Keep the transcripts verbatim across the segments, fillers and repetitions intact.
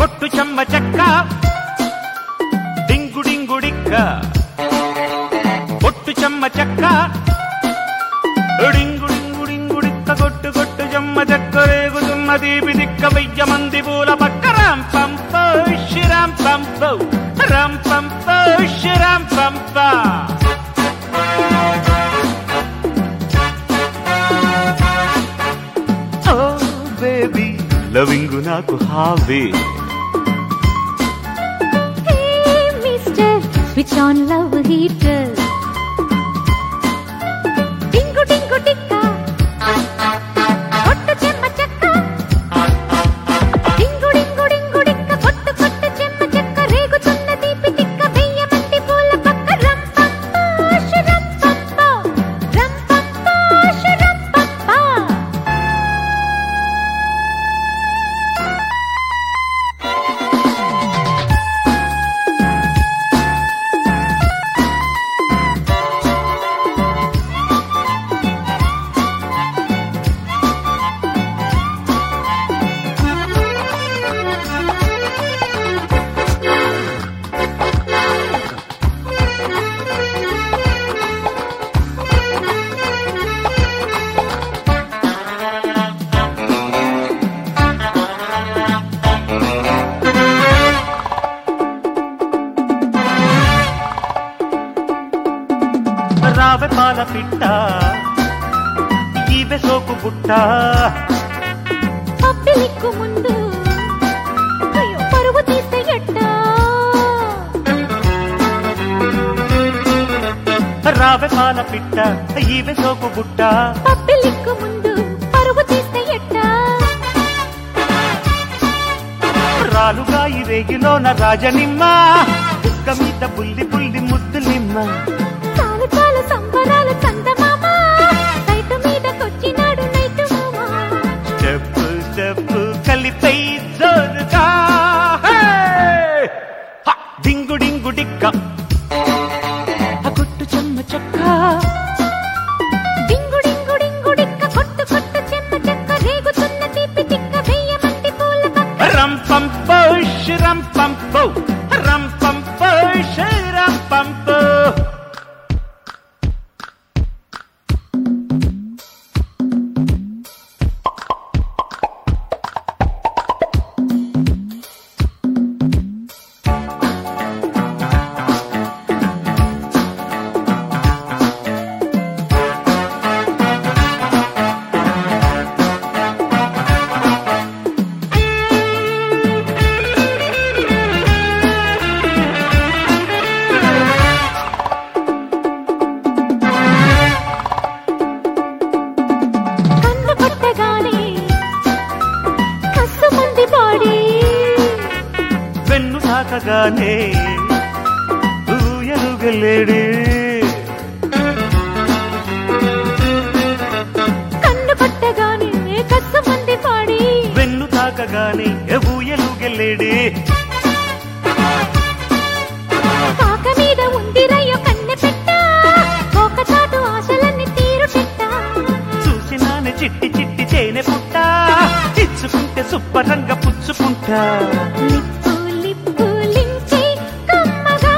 కొట్టు చెమ్మ చెక్క డింగు డింగుడిక్క కొట్టు చెమ్మ చెక్క డింగు డింగు డింగుడిక్క కొట్టు కొట్టు చెమ్మ చెక్క రేగుతున్న దీపి దిక్క వెయ్య మంది పూల పక్క రాం పంప శిరాం పంప రాం పంప శిరాం పంప ఓ బేబీ లవింగు నాకు hobby Switch on love heater. Dingu dingu dikka. Kottu chemma chakka. Dingu dingu dingu dikka. Kottu kottu chemma chakka. Regutunna deepi dikka. Veyya mandi poola pakka. Ram pampa sharam pampa. Ram pampa sharam pampa. రావె పాల పిట్ట ఈవె సోకు బుట్ట పబ్బిలిక్కు ముందు అయ్యో పరువు తీస్తే ఎట్ట రావె పాల పిట్ట ఈవె సోకు బుట్ట పబ్బిలిక్కు ముందు పరువు తీస్తే ఎట్ట రాలుగా ఈ రేగిలోన రాజనిమ్మ బుక్క మీద బుల్లి బుల్లి ముద్దులిమ్మ చాలు చాలు సంబరాలు చందమామ నైటు మీద కొచ్చినాడు నైటు మామ స్టెప్పు స్టెప్పు కలిపై జోరుగా డింగు డింగు డిక్క కొట్టు చెమ్మ చెక్క డింగు డింగు డింగు డిక్క కొట్టు కొట్టు చెమ్మ చెక్క రేగుతున్న తీపి తిక్క వెయ్య మంది పూల పక్క రం పంప శిరం పంప రం పంప శిరం పంప వెన్ను తాకగానే ఊయలుగలేడు కన్ను పట్టగానే కస్సు మంది పాడి వెన్ను తాకగానే ఊయలుగలేడు కాక మీద ఉంది రయ్యో కన్నె పెట్ట ఒక చాటు ఆశలన్నీ తీరు పెట్ట చూసినాను చిట్టి చిట్టి చేనె పుట్ట చిచ్చుకుంటే సుబ్బరంగా పుచ్చుకుంటా లిప్పు లిప్పు లించి కమ్మగా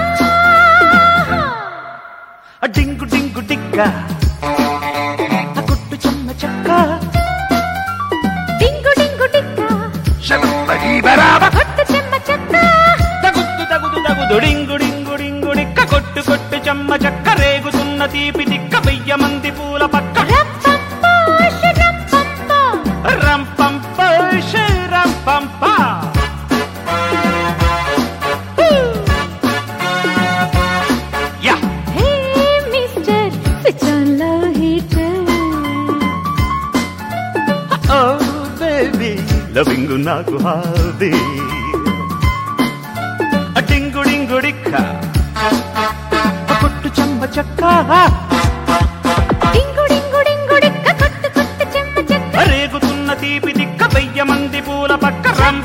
డింగు డింగు డిగ్గ కొట్టు చెమ్మ చెక్క డింగు డింగు డిక్క కొట్టు చెమ్మ చెక్క తగుద్దు తగుదు తగుదు డింగు డింగు డింగు డిక్క కొట్టు కొట్టు చెమ్మ చెక్క రేగుతున్న తీపి దిక్క వెయ్య మంది పూల పక్క రప్పంప శరప్పంప రం పంప శరం పంప యా hey mister switch on love heater oh baby loving నాకు హాబీ డింగు డింగు డిక్క కొట్టు చెమ్మ చెక్క డింగు డింగు డింగు డిక్క కొట్టు కొట్టు చెమ్మ చెక్క రేగుతున్న తీపి దిక్క వెయ్య మంది పూల పక్క రం